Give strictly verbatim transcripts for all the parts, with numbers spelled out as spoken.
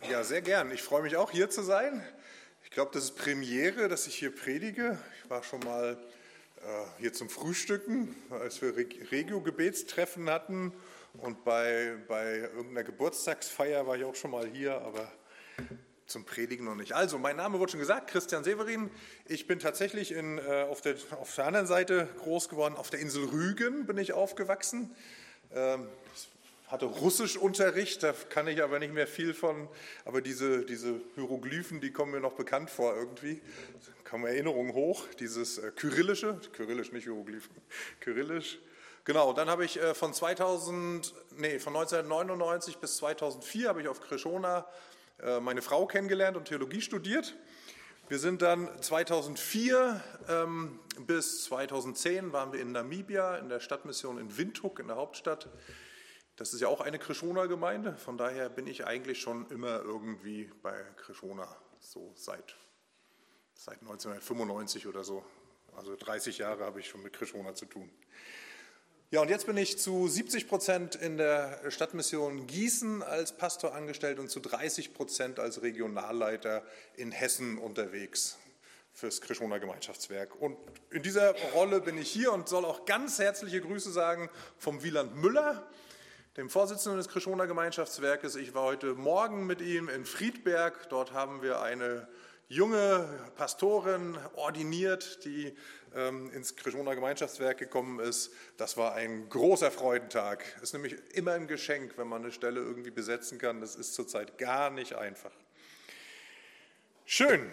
Ja, sehr gern. Ich freue mich auch, hier zu sein. Ich glaube, das ist Premiere, dass ich hier predige. Ich war schon mal äh, hier zum Frühstücken, als wir Regio-Gebetstreffen hatten. Und bei, bei irgendeiner Geburtstagsfeier war ich auch schon mal hier, aber zum Predigen noch nicht. Also, mein Name wurde schon gesagt, Christian Severin. Ich bin tatsächlich in, äh, auf, der, auf der anderen Seite groß geworden. Auf der Insel Rügen bin ich aufgewachsen. Ähm, hatte Russischunterricht, da kann ich aber nicht mehr viel von, aber diese, diese Hieroglyphen, die kommen mir noch bekannt vor irgendwie, da kommen Erinnerungen hoch, dieses äh, Kyrillische, Kyrillisch, nicht Hieroglyphen, Kyrillisch, genau, dann habe ich äh, von zweitausend, nee, von neunzehnhundertneunundneunzig bis zweitausendvier habe ich auf Krishona äh, meine Frau kennengelernt und Theologie studiert. Wir sind dann zweitausendvier ähm, bis zweitausendzehn waren wir in Namibia, in der Stadtmission in Windhoek, in der Hauptstadt. Das ist ja auch eine Krishona-Gemeinde, von daher bin ich eigentlich schon immer irgendwie bei Krishona, so seit, seit neunzehnhundertfünfundneunzig oder so. Also dreißig Jahre habe ich schon mit Krishona zu tun. Ja, und jetzt bin ich zu siebzig Prozent in der Stadtmission Gießen als Pastor angestellt und zu dreißig Prozent als Regionalleiter in Hessen unterwegs fürs Krishona Gemeinschaftswerk. Und in dieser Rolle bin ich hier und soll auch ganz herzliche Grüße sagen vom Wieland Müller, dem Vorsitzenden des Krishona Gemeinschaftswerkes. Ich war heute Morgen mit ihm in Friedberg. Dort haben wir eine junge Pastorin ordiniert, die ähm, ins Krishona Gemeinschaftswerk gekommen ist. Das war ein großer Freudentag. Es ist nämlich immer ein Geschenk, wenn man eine Stelle irgendwie besetzen kann. Das ist zurzeit gar nicht einfach. Schön.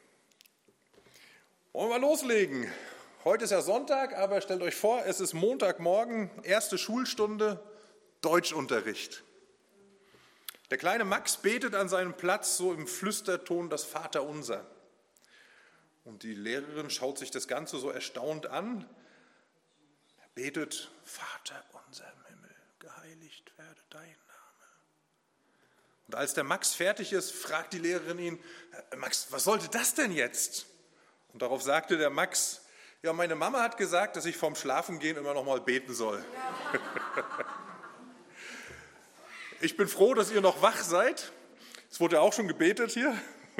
Wollen wir loslegen? Heute ist ja Sonntag, aber stellt euch vor, es ist Montagmorgen, erste Schulstunde, Deutschunterricht. Der kleine Max betet an seinem Platz so im Flüsterton das Vaterunser. Und die Lehrerin schaut sich das Ganze so erstaunt an. Er betet, Vater unser im Himmel, geheiligt werde dein Name. Und als der Max fertig ist, fragt die Lehrerin ihn, Max, was sollte das denn jetzt? Und darauf sagte der Max, ja, meine Mama hat gesagt, dass ich vorm Schlafengehen immer noch mal beten soll. Ja. Ich bin froh, dass ihr noch wach seid. Es wurde ja auch schon gebetet hier.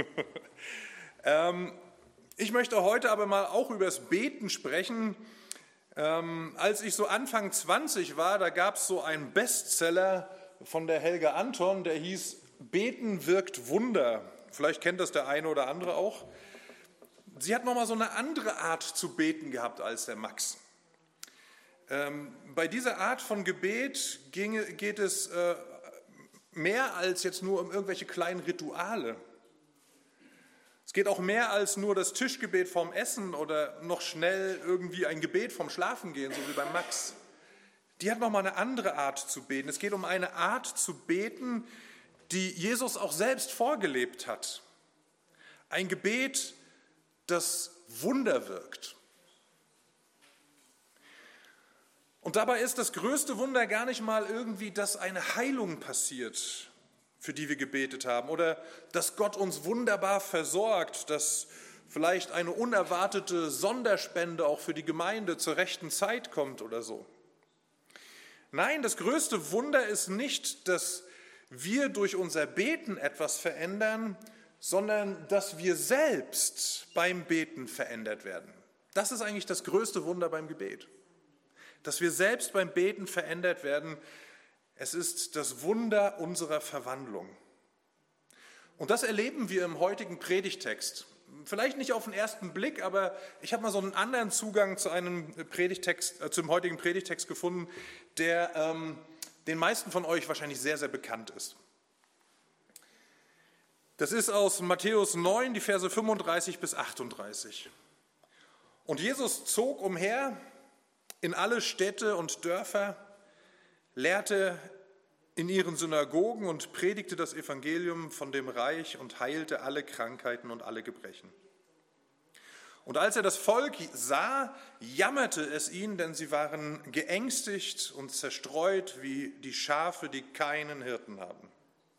ähm, ich möchte heute aber mal auch über das Beten sprechen. Ähm, als ich so Anfang zwanzig war, da gab es so einen Bestseller von der Helga Anton, der hieß Beten wirkt Wunder. Vielleicht kennt das der eine oder andere auch. Sie hat nochmal so eine andere Art zu beten gehabt als der Max. Ähm, bei dieser Art von Gebet ging, geht es äh, mehr als jetzt nur um irgendwelche kleinen Rituale. Es geht auch mehr als nur das Tischgebet vorm Essen oder noch schnell irgendwie ein Gebet vorm Schlafengehen, so wie beim Max. Die hat nochmal eine andere Art zu beten. Es geht um eine Art zu beten, die Jesus auch selbst vorgelebt hat. Ein Gebet, das Wunder wirkt. Und dabei ist das größte Wunder gar nicht mal irgendwie, dass eine Heilung passiert, für die wir gebetet haben, oder dass Gott uns wunderbar versorgt, dass vielleicht eine unerwartete Sonderspende auch für die Gemeinde zur rechten Zeit kommt oder so. Nein, das größte Wunder ist nicht, dass wir durch unser Beten etwas verändern, sondern dass wir selbst beim Beten verändert werden. Das ist eigentlich das größte Wunder beim Gebet. Dass wir selbst beim Beten verändert werden, es ist das Wunder unserer Verwandlung. Und das erleben wir im heutigen Predigtext. Vielleicht nicht auf den ersten Blick, aber ich habe mal so einen anderen Zugang zu einem Predigtext, äh, zum heutigen Predigtext gefunden, der ähm, den meisten von euch wahrscheinlich sehr, sehr bekannt ist. Das ist aus Matthäus neun, die Verse fünfunddreißig bis achtunddreißig. Und Jesus zog umher in alle Städte und Dörfer, lehrte in ihren Synagogen und predigte das Evangelium von dem Reich und heilte alle Krankheiten und alle Gebrechen. Und als er das Volk sah, jammerte es ihn, denn sie waren geängstigt und zerstreut wie die Schafe, die keinen Hirten haben.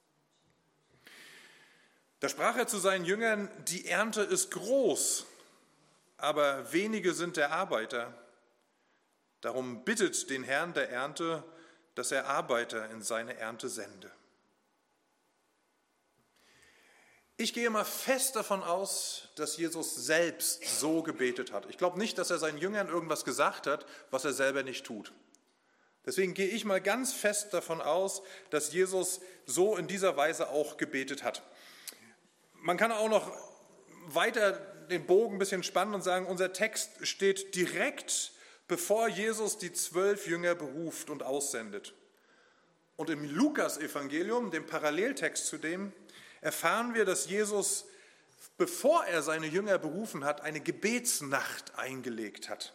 Da sprach er zu seinen Jüngern, die Ernte ist groß, aber wenige sind der Arbeiter. Darum bittet den Herrn der Ernte, dass er Arbeiter in seine Ernte sende. Ich gehe mal fest davon aus, dass Jesus selbst so gebetet hat. Ich glaube nicht, dass er seinen Jüngern irgendwas gesagt hat, was er selber nicht tut. Deswegen gehe ich mal ganz fest davon aus, dass Jesus so in dieser Weise auch gebetet hat. Man kann auch noch weiter den Bogen ein bisschen spannen und sagen, unser Text steht direkt, bevor Jesus die zwölf Jünger beruft und aussendet. Und im Lukas-Evangelium, dem Paralleltext zu dem, erfahren wir, dass Jesus, bevor er seine Jünger berufen hat, eine Gebetsnacht eingelegt hat.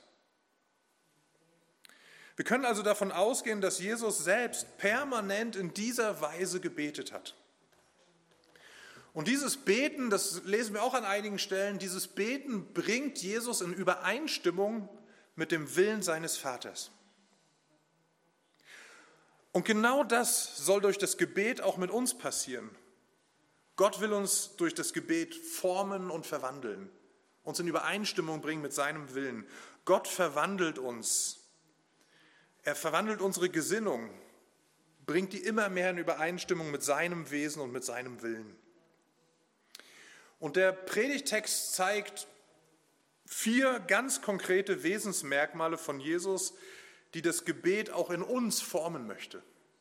Wir können also davon ausgehen, dass Jesus selbst permanent in dieser Weise gebetet hat. Und dieses Beten, das lesen wir auch an einigen Stellen, dieses Beten bringt Jesus in Übereinstimmung mit dem Willen seines Vaters. Und genau das soll durch das Gebet auch mit uns passieren. Gott will uns durch das Gebet formen und verwandeln, uns in Übereinstimmung bringen mit seinem Willen. Gott verwandelt uns. Er verwandelt unsere Gesinnung, bringt die immer mehr in Übereinstimmung mit seinem Wesen und mit seinem Willen. Und der Predigttext zeigt vier ganz konkrete Wesensmerkmale von Jesus, die das Gebet auch in uns formen möchte.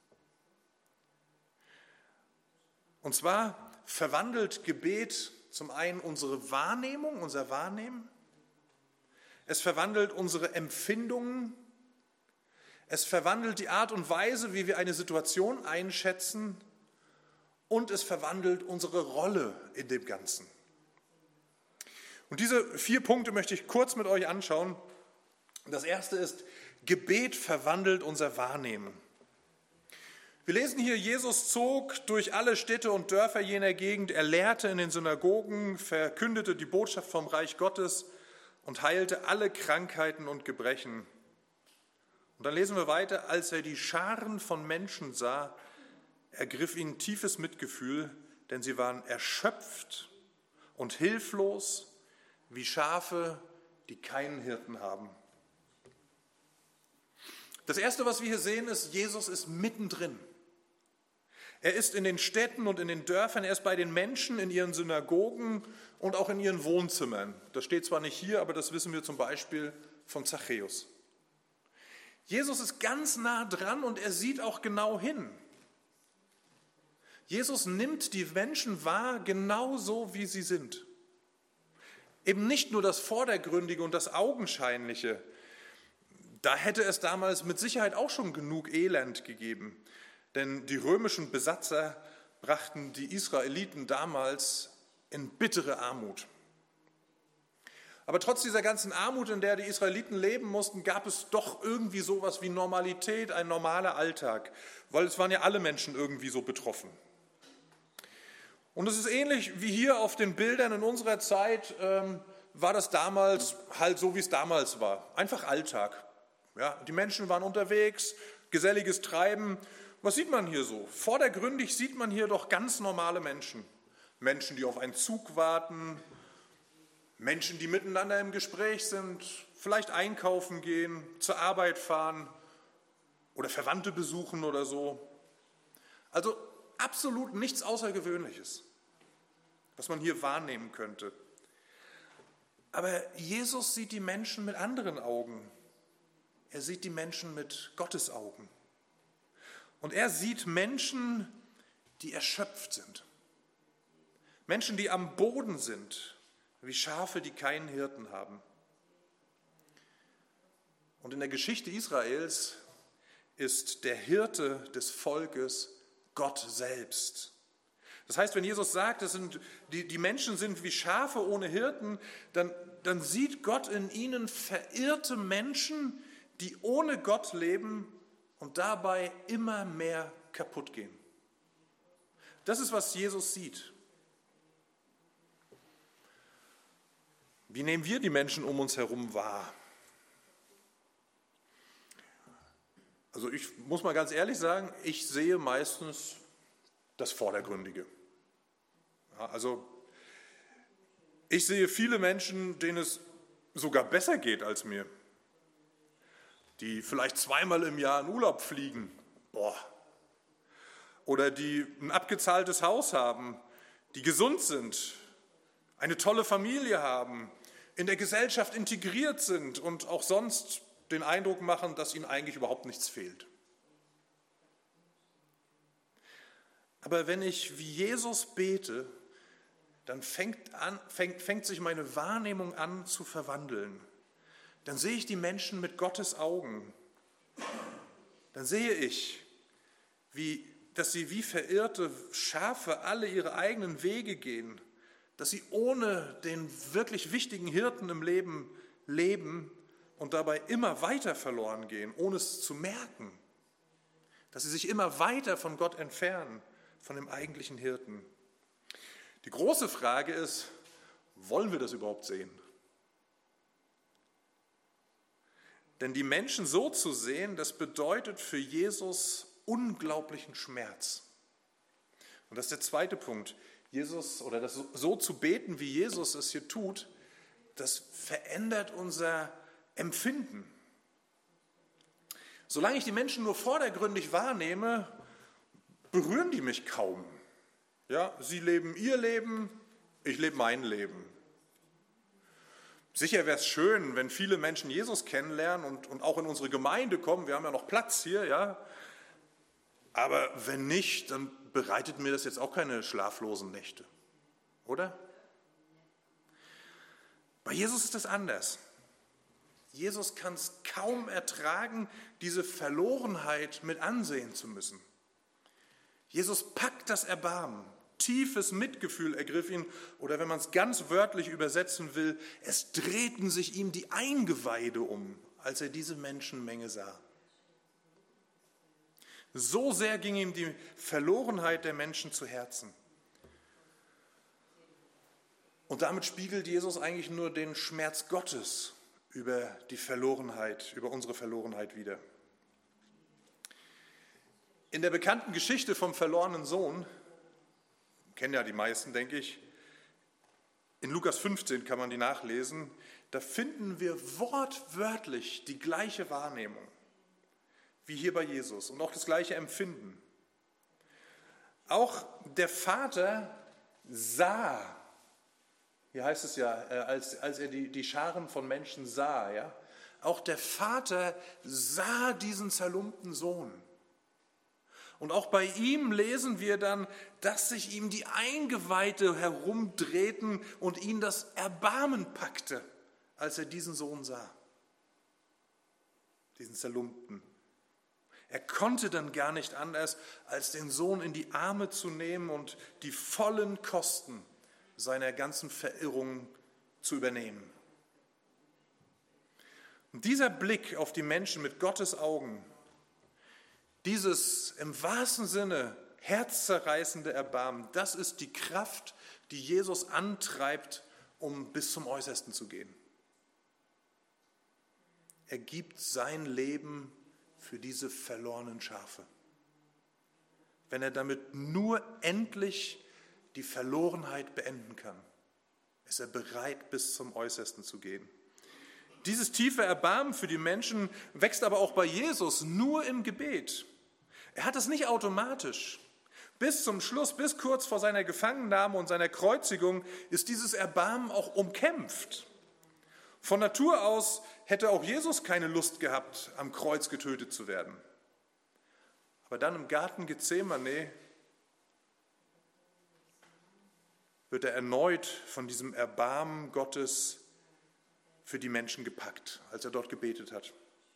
Und zwar verwandelt Gebet zum einen unsere Wahrnehmung, unser Wahrnehmen. Es verwandelt unsere Empfindungen. Es verwandelt die Art und Weise, wie wir eine Situation einschätzen. Und es verwandelt unsere Rolle in dem Ganzen. Und diese vier Punkte möchte ich kurz mit euch anschauen. Das erste ist, Gebet verwandelt unser Wahrnehmen. Wir lesen hier, Jesus zog durch alle Städte und Dörfer jener Gegend, er lehrte in den Synagogen, verkündete die Botschaft vom Reich Gottes und heilte alle Krankheiten und Gebrechen. Und dann lesen wir weiter, als er die Scharen von Menschen sah, ergriff ihn tiefes Mitgefühl, denn sie waren erschöpft und hilflos, wie Schafe, die keinen Hirten haben. Das Erste, was wir hier sehen, ist, Jesus ist mittendrin. Er ist in den Städten und in den Dörfern, er ist bei den Menschen in ihren Synagogen und auch in ihren Wohnzimmern. Das steht zwar nicht hier, aber das wissen wir zum Beispiel von Zachäus. Jesus ist ganz nah dran und er sieht auch genau hin. Jesus nimmt die Menschen wahr, genau so wie sie sind. Eben nicht nur das Vordergründige und das Augenscheinliche. Da hätte es damals mit Sicherheit auch schon genug Elend gegeben. Denn die römischen Besatzer brachten die Israeliten damals in bittere Armut. Aber trotz dieser ganzen Armut, in der die Israeliten leben mussten, gab es doch irgendwie sowas wie Normalität, ein normaler Alltag. Weil es waren ja alle Menschen irgendwie so betroffen. Und es ist ähnlich wie hier auf den Bildern in unserer Zeit, ähm, war das damals halt so, wie es damals war. Einfach Alltag. Ja, die Menschen waren unterwegs, geselliges Treiben. Was sieht man hier so? Vordergründig sieht man hier doch ganz normale Menschen. Menschen, die auf einen Zug warten, Menschen, die miteinander im Gespräch sind, vielleicht einkaufen gehen, zur Arbeit fahren oder Verwandte besuchen oder so. Also absolut nichts Außergewöhnliches, was man hier wahrnehmen könnte. Aber Jesus sieht die Menschen mit anderen Augen. Er sieht die Menschen mit Gottes Augen. Und er sieht Menschen, die erschöpft sind. Menschen, die am Boden sind, wie Schafe, die keinen Hirten haben. Und in der Geschichte Israels ist der Hirte des Volkes Gott selbst. Das heißt, wenn Jesus sagt, das sind, die, die Menschen sind wie Schafe ohne Hirten, dann, dann sieht Gott in ihnen verirrte Menschen, die ohne Gott leben und dabei immer mehr kaputt gehen. Das ist, was Jesus sieht. Wie nehmen wir die Menschen um uns herum wahr? Also ich muss mal ganz ehrlich sagen, ich sehe meistens das Vordergründige. Ja, also ich sehe viele Menschen, denen es sogar besser geht als mir, die vielleicht zweimal im Jahr in Urlaub fliegen, boah, oder die ein abgezahltes Haus haben, die gesund sind, eine tolle Familie haben, in der Gesellschaft integriert sind und auch sonst den Eindruck machen, dass ihnen eigentlich überhaupt nichts fehlt. Aber wenn ich wie Jesus bete, dann fängt, an, fängt, fängt sich meine Wahrnehmung an zu verwandeln. Dann sehe ich die Menschen mit Gottes Augen. Dann sehe ich, wie, dass sie wie verirrte Schafe alle ihre eigenen Wege gehen, dass sie ohne den wirklich wichtigen Hirten im Leben leben und dabei immer weiter verloren gehen, ohne es zu merken, dass sie sich immer weiter von Gott entfernen, von dem eigentlichen Hirten. Die große Frage ist, wollen wir das überhaupt sehen? Denn die Menschen so zu sehen, das bedeutet für Jesus unglaublichen Schmerz. Und das ist der zweite Punkt. Jesus, oder das so zu beten, wie Jesus es hier tut, das verändert unser Empfinden. Solange ich die Menschen nur vordergründig wahrnehme, berühren die mich kaum. Ja, sie leben ihr Leben, ich lebe mein Leben. Sicher wäre es schön, wenn viele Menschen Jesus kennenlernen und, und auch in unsere Gemeinde kommen. Wir haben ja noch Platz hier, ja. Aber wenn nicht, dann bereitet mir das jetzt auch keine schlaflosen Nächte, oder? Bei Jesus ist das anders. Jesus kann es kaum ertragen, diese Verlorenheit mit ansehen zu müssen. Jesus packt das Erbarmen, tiefes Mitgefühl ergriff ihn, oder wenn man es ganz wörtlich übersetzen will, es drehten sich ihm die Eingeweide um, als er diese Menschenmenge sah. So sehr ging ihm die Verlorenheit der Menschen zu Herzen. Und damit spiegelt Jesus eigentlich nur den Schmerz Gottes über die Verlorenheit, über unsere Verlorenheit wider. In der bekannten Geschichte vom verlorenen Sohn, kennen ja die meisten, denke ich, in Lukas fünfzehn kann man die nachlesen, da finden wir wortwörtlich die gleiche Wahrnehmung wie hier bei Jesus und auch das gleiche Empfinden. Auch der Vater sah, hier heißt es ja, als, als er die, die Scharen von Menschen sah, ja, auch der Vater sah diesen zerlumpten Sohn. Und auch bei ihm lesen wir dann, dass sich ihm die Eingeweide herumdrehten und ihn das Erbarmen packte, als er diesen Sohn sah, diesen Zerlumpten. Er konnte dann gar nicht anders, als den Sohn in die Arme zu nehmen und die vollen Kosten seiner ganzen Verirrung zu übernehmen. Und dieser Blick auf die Menschen mit Gottes Augen, dieses im wahrsten Sinne herzzerreißende Erbarmen, das ist die Kraft, die Jesus antreibt, um bis zum Äußersten zu gehen. Er gibt sein Leben für diese verlorenen Schafe. Wenn er damit nur endlich die Verlorenheit beenden kann, ist er bereit, bis zum Äußersten zu gehen. Dieses tiefe Erbarmen für die Menschen wächst aber auch bei Jesus nur im Gebet. Er hat es nicht automatisch. Bis zum Schluss, bis kurz vor seiner Gefangennahme und seiner Kreuzigung ist dieses Erbarmen auch umkämpft. Von Natur aus hätte auch Jesus keine Lust gehabt, am Kreuz getötet zu werden. Aber dann im Garten Gethsemane wird er erneut von diesem Erbarmen Gottes für die Menschen gepackt, als er dort gebetet hat.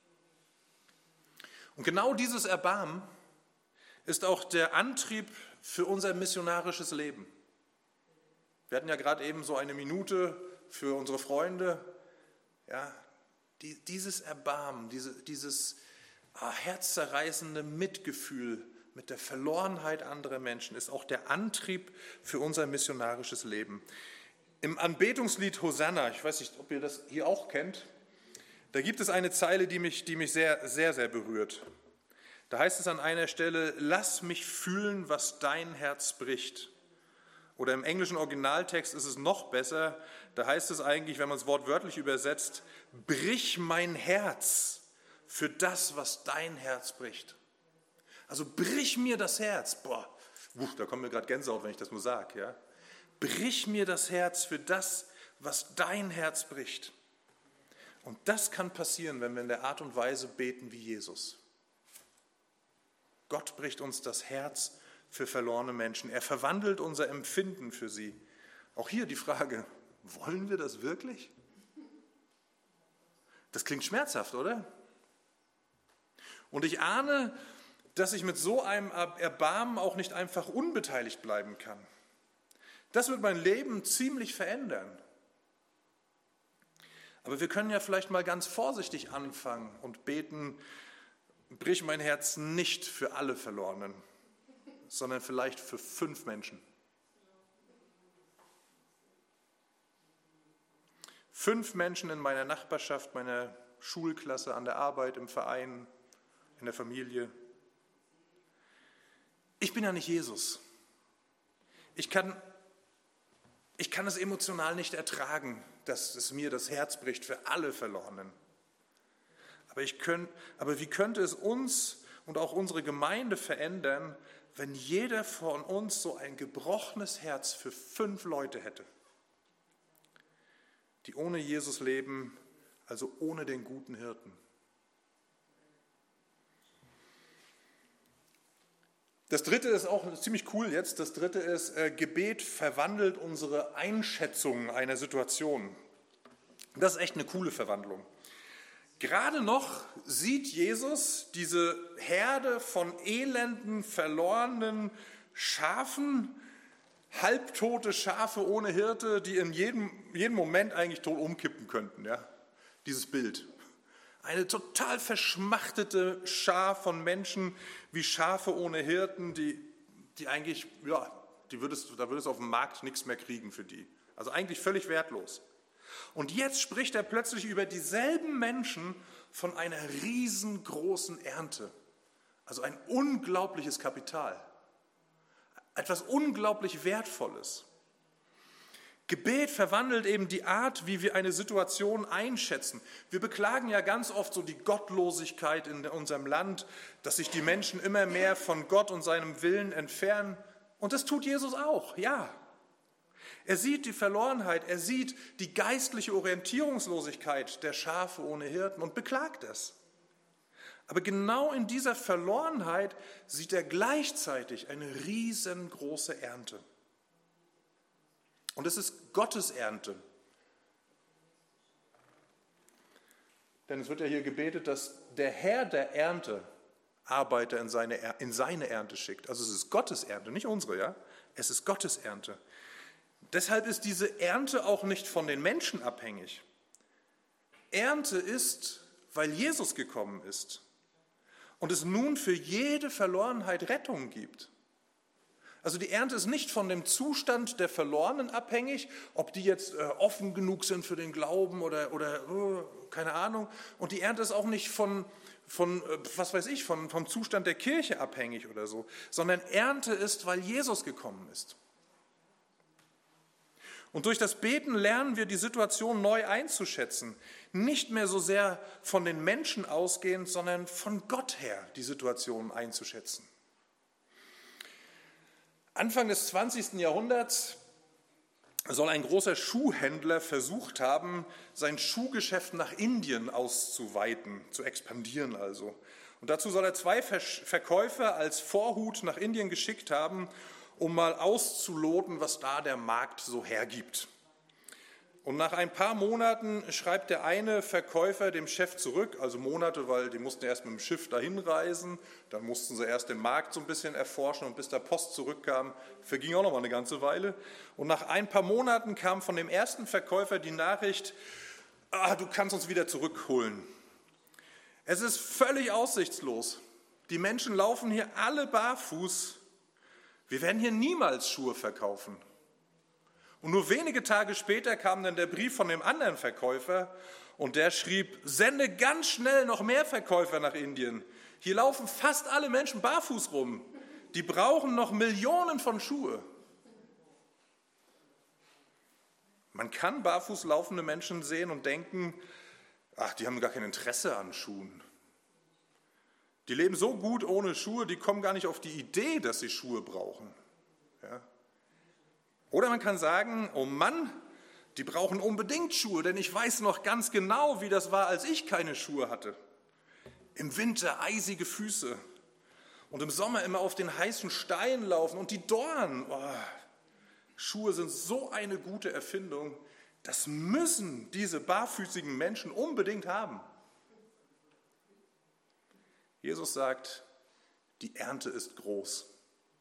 Und genau dieses Erbarmen ist auch der Antrieb für unser missionarisches Leben. Wir hatten ja gerade eben so eine Minute für unsere Freunde. Ja, die, dieses Erbarmen, diese, dieses ah, herzzerreißende Mitgefühl mit der Verlorenheit anderer Menschen ist auch der Antrieb für unser missionarisches Leben. Im Anbetungslied Hosanna, ich weiß nicht, ob ihr das hier auch kennt, da gibt es eine Zeile, die mich, die mich sehr, sehr, sehr berührt. Da heißt es an einer Stelle, lass mich fühlen, was dein Herz bricht. Oder im englischen Originaltext ist es noch besser, da heißt es eigentlich, wenn man es wortwörtlich übersetzt, brich mein Herz für das, was dein Herz bricht. Also brich mir das Herz. Boah, da kommt mir gerade Gänsehaut, wenn ich das nur sage. Ja? brich mir das Herz für das, was dein Herz bricht. Und das kann passieren, wenn wir in der Art und Weise beten wie Jesus. Gott bricht uns das Herz für verlorene Menschen. Er verwandelt unser Empfinden für sie. Auch hier die Frage, wollen wir das wirklich? Das klingt schmerzhaft, oder? Und ich ahne, dass ich mit so einem Erbarmen auch nicht einfach unbeteiligt bleiben kann. Das wird mein Leben ziemlich verändern. Aber wir können ja vielleicht mal ganz vorsichtig anfangen und beten, brich mein Herz nicht für alle Verlorenen, sondern vielleicht für fünf Menschen. Fünf Menschen in meiner Nachbarschaft, meiner Schulklasse, an der Arbeit, im Verein, in der Familie. Ich bin ja nicht Jesus. Ich kann, ich kann es emotional nicht ertragen, dass es mir das Herz bricht für alle Verlorenen. Aber, ich könnt, aber wie könnte es uns und auch unsere Gemeinde verändern, wenn jeder von uns so ein gebrochenes Herz für fünf Leute hätte, die ohne Jesus leben, also ohne den guten Hirten? Das dritte ist auch ziemlich cool jetzt. Das dritte ist, äh, Gebet verwandelt unsere Einschätzung einer Situation. Das ist echt eine coole Verwandlung. Gerade noch sieht Jesus diese Herde von elenden, verlorenen Schafen, halbtote Schafe ohne Hirte, die in jedem, jedem Moment eigentlich tot umkippen könnten. Ja? Dieses Bild. Eine total verschmachtete Schar von Menschen wie Schafe ohne Hirten, die, die eigentlich, ja, die würdest, da würdest du auf dem Markt nichts mehr kriegen für die. Also eigentlich völlig wertlos. Und jetzt spricht er plötzlich über dieselben Menschen von einer riesengroßen Ernte. Also ein unglaubliches Kapital. Etwas unglaublich Wertvolles. Gebet verwandelt eben die Art, wie wir eine Situation einschätzen. Wir beklagen ja ganz oft so die Gottlosigkeit in unserem Land, dass sich die Menschen immer mehr von Gott und seinem Willen entfernen. Und das tut Jesus auch, ja. Er sieht die Verlorenheit, er sieht die geistliche Orientierungslosigkeit der Schafe ohne Hirten und beklagt es. Aber genau in dieser Verlorenheit sieht er gleichzeitig eine riesengroße Ernte. Und es ist Gottes Ernte. Denn es wird ja hier gebetet, dass der Herr der Ernte Arbeiter in seine, in seine Ernte schickt. Also es ist Gottes Ernte, nicht unsere, ja? Es ist Gottes Ernte. Deshalb ist diese Ernte auch nicht von den Menschen abhängig. Ernte ist, weil Jesus gekommen ist und es nun für jede Verlorenheit Rettung gibt. Also die Ernte ist nicht von dem Zustand der Verlorenen abhängig, ob die jetzt äh, offen genug sind für den Glauben oder, oder äh, keine Ahnung. Und die Ernte ist auch nicht von, von äh, was weiß ich, von, vom Zustand der Kirche abhängig oder so, sondern Ernte ist, weil Jesus gekommen ist. Und durch das Beten lernen wir, die Situation neu einzuschätzen. Nicht mehr so sehr von den Menschen ausgehend, sondern von Gott her die Situation einzuschätzen. Anfang des zwanzigsten Jahrhunderts soll ein großer Schuhhändler versucht haben, sein Schuhgeschäft nach Indien auszuweiten, zu expandieren also. Und dazu soll er zwei Verkäufer als Vorhut nach Indien geschickt haben, um mal auszuloten, was da der Markt so hergibt. Und nach ein paar Monaten schreibt der eine Verkäufer dem Chef zurück, also Monate, weil die mussten erst mit dem Schiff dahin reisen, dann mussten sie erst den Markt so ein bisschen erforschen und bis der Post zurückkam, verging auch noch mal eine ganze Weile. Und nach ein paar Monaten kam von dem ersten Verkäufer die Nachricht, ah, du kannst uns wieder zurückholen. Es ist völlig aussichtslos. Die Menschen laufen hier alle barfuß. Wir werden hier niemals Schuhe verkaufen. Und nur wenige Tage später kam dann der Brief von dem anderen Verkäufer und der schrieb, sende ganz schnell noch mehr Verkäufer nach Indien. Hier laufen fast alle Menschen barfuß rum. Die brauchen noch Millionen von Schuhe. Man kann barfuß laufende Menschen sehen und denken, ach, die haben gar kein Interesse an Schuhen. Die leben so gut ohne Schuhe, die kommen gar nicht auf die Idee, dass sie Schuhe brauchen. Ja? Oder man kann sagen, oh Mann, die brauchen unbedingt Schuhe, denn ich weiß noch ganz genau, wie das war, als ich keine Schuhe hatte. Im Winter eisige Füße und im Sommer immer auf den heißen Steinen laufen und die Dornen. Oh, Schuhe sind so eine gute Erfindung, das müssen diese barfüßigen Menschen unbedingt haben. Jesus sagt, die Ernte ist groß.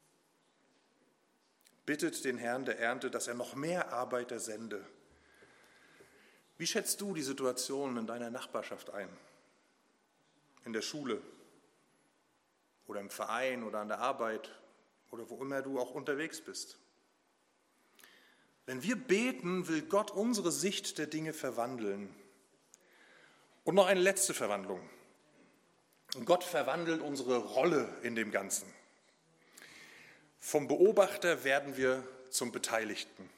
Bittet den Herrn der Ernte, dass er noch mehr Arbeiter sende. Wie schätzt du die Situation in deiner Nachbarschaft ein? In der Schule oder im Verein oder an der Arbeit oder wo immer du auch unterwegs bist? Wenn wir beten, will Gott unsere Sicht der Dinge verwandeln. Und noch eine letzte Verwandlung. Gott verwandelt unsere Rolle in dem Ganzen. Vom Beobachter werden wir zum Beteiligten.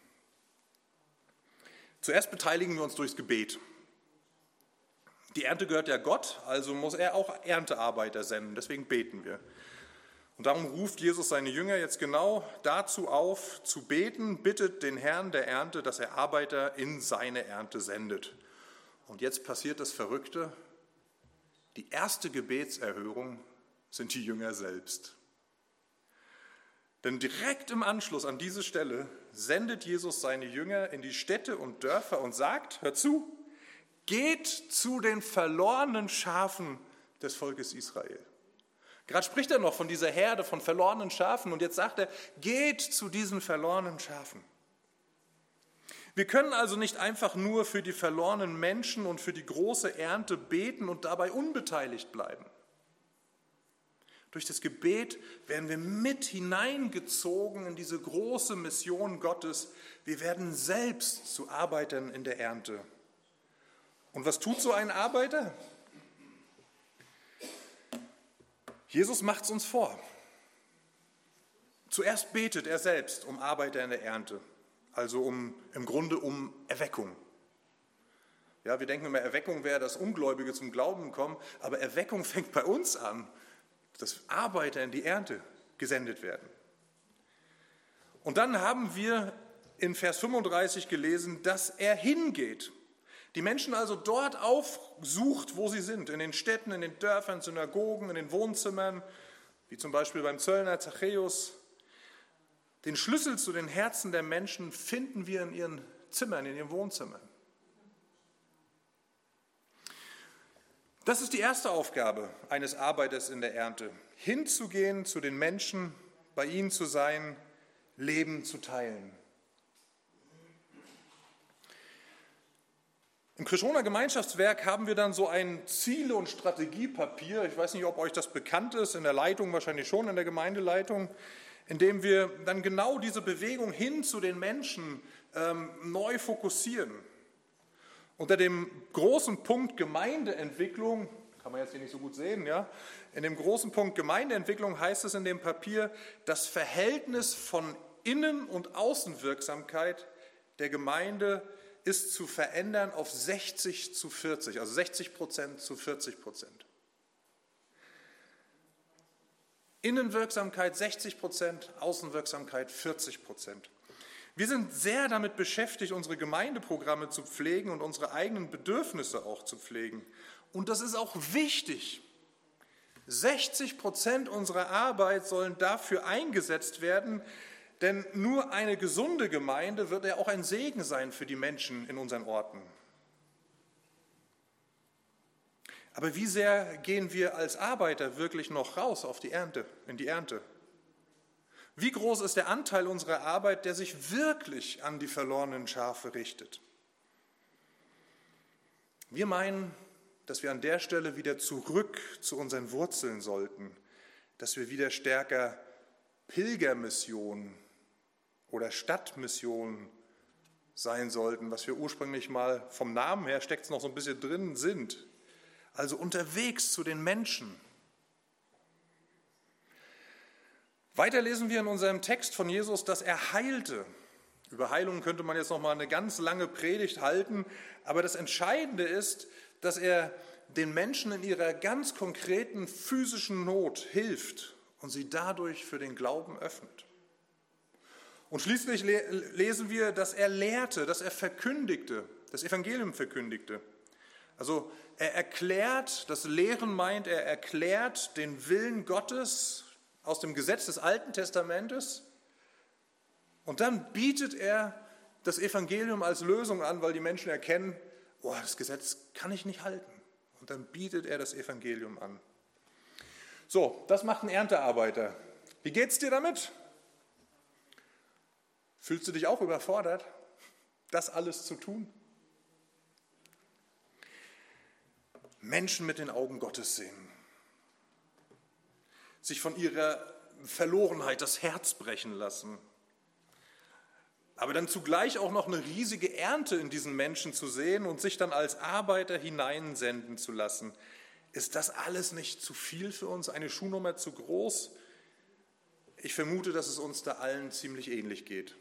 Zuerst beteiligen wir uns durchs Gebet. Die Ernte gehört ja Gott, also muss er auch Erntearbeiter senden, deswegen beten wir. Und darum ruft Jesus seine Jünger jetzt genau dazu auf, zu beten, bittet den Herrn der Ernte, dass er Arbeiter in seine Ernte sendet. Und jetzt passiert das Verrückte, die erste Gebetserhörung sind die Jünger selbst. Denn direkt im Anschluss an diese Stelle sendet Jesus seine Jünger in die Städte und Dörfer und sagt, hört zu, geht zu den verlorenen Schafen des Volkes Israel. Gerade spricht er noch von dieser Herde von verlorenen Schafen und jetzt sagt er, geht zu diesen verlorenen Schafen. Wir können also nicht einfach nur für die verlorenen Menschen und für die große Ernte beten und dabei unbeteiligt bleiben. Durch das Gebet werden wir mit hineingezogen in diese große Mission Gottes. Wir werden selbst zu Arbeitern in der Ernte. Und was tut so ein Arbeiter? Jesus macht es uns vor. Zuerst betet er selbst um Arbeiter in der Ernte, also um, im Grunde um Erweckung. Ja, wir denken immer, Erweckung wäre, dass Ungläubige zum Glauben kommen, aber Erweckung fängt bei uns an, dass Arbeiter in die Ernte gesendet werden. Und dann haben wir in Vers fünfunddreißig gelesen, dass er hingeht. Die Menschen also dort aufsucht, wo sie sind, in den Städten, in den Dörfern, Synagogen, in den Wohnzimmern, wie zum Beispiel beim Zöllner Zachäus. Den Schlüssel zu den Herzen der Menschen finden wir in ihren Zimmern, in ihren Wohnzimmern. Das ist die erste Aufgabe eines Arbeiters in der Ernte, hinzugehen zu den Menschen, bei ihnen zu sein, Leben zu teilen. Im Krischoner Gemeinschaftswerk haben wir dann so ein Ziele- und Strategiepapier, ich weiß nicht, ob euch das bekannt ist, in der Leitung wahrscheinlich schon, in der Gemeindeleitung, in dem wir dann genau diese Bewegung hin zu den Menschen ähm, neu fokussieren. Unter dem großen Punkt Gemeindeentwicklung, kann man jetzt hier nicht so gut sehen, ja, in dem großen Punkt Gemeindeentwicklung heißt es in dem Papier, das Verhältnis von Innen- und Außenwirksamkeit der Gemeinde ist zu verändern auf sechzig zu vierzig, also sechzig Prozent zu vierzig Prozent. Innenwirksamkeit sechzig Prozent, Außenwirksamkeit vierzig Prozent. Wir sind sehr damit beschäftigt, unsere Gemeindeprogramme zu pflegen und unsere eigenen Bedürfnisse auch zu pflegen. Und das ist auch wichtig. sechzig Prozent unserer Arbeit sollen dafür eingesetzt werden, denn nur eine gesunde Gemeinde wird ja auch ein Segen sein für die Menschen in unseren Orten. Aber wie sehr gehen wir als Arbeiter wirklich noch raus auf die Ernte, in die Ernte? Wie groß ist der Anteil unserer Arbeit, der sich wirklich an die verlorenen Schafe richtet? Wir meinen, dass wir an der Stelle wieder zurück zu unseren Wurzeln sollten, dass wir wieder stärker Pilgermission oder Stadtmission sein sollten, was wir ursprünglich mal vom Namen her, steckt es noch so ein bisschen drin, sind. Also unterwegs zu den Menschen. Weiter lesen wir in unserem Text von Jesus, dass er heilte. Über Heilung könnte man jetzt noch mal eine ganz lange Predigt halten, aber das Entscheidende ist, dass er den Menschen in ihrer ganz konkreten physischen Not hilft und sie dadurch für den Glauben öffnet. Und schließlich lesen wir, dass er lehrte, dass er verkündigte, das Evangelium verkündigte. Also er erklärt, das Lehren meint, er erklärt den Willen Gottes aus dem Gesetz des Alten Testamentes und dann bietet er das Evangelium als Lösung an, weil die Menschen erkennen, oh, das Gesetz kann ich nicht halten. Und dann bietet er das Evangelium an. So, das macht ein Erntearbeiter. Wie geht's dir damit? Fühlst du dich auch überfordert, das alles zu tun? Menschen mit den Augen Gottes sehen, sich von ihrer Verlorenheit das Herz brechen lassen, aber dann zugleich auch noch eine riesige Ernte in diesen Menschen zu sehen und sich dann als Arbeiter hineinsenden zu lassen. Ist das alles nicht zu viel für uns, eine Schuhnummer zu groß? Ich vermute, dass es uns da allen ziemlich ähnlich geht.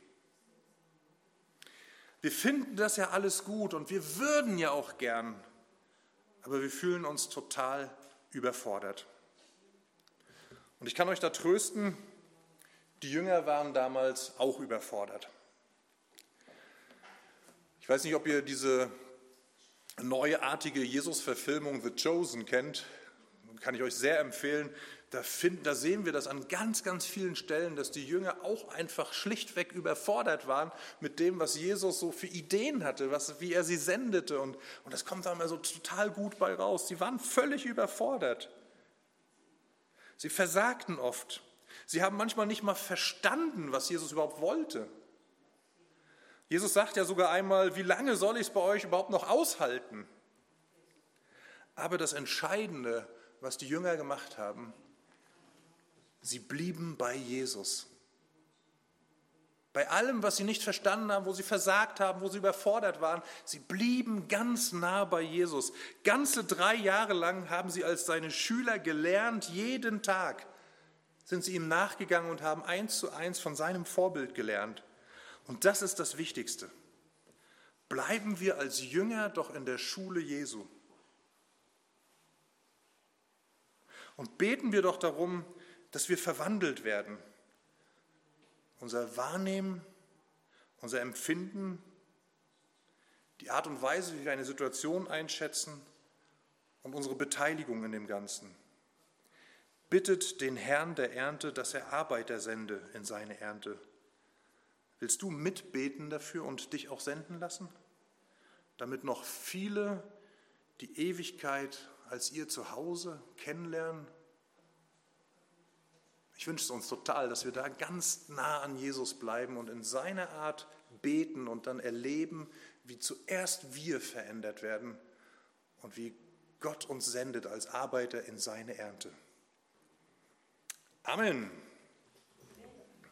Wir finden das ja alles gut und wir würden ja auch gern, aber wir fühlen uns total überfordert. Und ich kann euch da trösten, die Jünger waren damals auch überfordert. Ich weiß nicht, ob ihr diese neuartige Jesus-Verfilmung The Chosen kennt, kann ich euch sehr empfehlen. Da, finden, da sehen wir das an ganz, ganz vielen Stellen, dass die Jünger auch einfach schlichtweg überfordert waren mit dem, was Jesus so für Ideen hatte, was, wie er sie sendete. Und, und das kommt da immer so total gut bei raus. Sie waren völlig überfordert. Sie versagten oft. Sie haben manchmal nicht mal verstanden, was Jesus überhaupt wollte. Jesus sagt ja sogar einmal, wie lange soll ich es bei euch überhaupt noch aushalten? Aber das Entscheidende, was die Jünger gemacht haben, sie blieben bei Jesus. Bei allem, was sie nicht verstanden haben, wo sie versagt haben, wo sie überfordert waren, sie blieben ganz nah bei Jesus. Ganze drei Jahre lang haben sie als seine Schüler gelernt, jeden Tag sind sie ihm nachgegangen und haben eins zu eins von seinem Vorbild gelernt. Und das ist das Wichtigste. Bleiben wir als Jünger doch in der Schule Jesu. Und beten wir doch darum, dass wir verwandelt werden. Unser Wahrnehmen, unser Empfinden, die Art und Weise, wie wir eine Situation einschätzen und unsere Beteiligung in dem Ganzen. Bittet den Herrn der Ernte, dass er Arbeiter sende in seine Ernte. Willst du mitbeten dafür und dich auch senden lassen, damit noch viele die Ewigkeit als ihr Zuhause kennenlernen? Ich wünsche es uns total, dass wir da ganz nah an Jesus bleiben und in seiner Art beten und dann erleben, wie zuerst wir verändert werden und wie Gott uns sendet als Arbeiter in seine Ernte. Amen.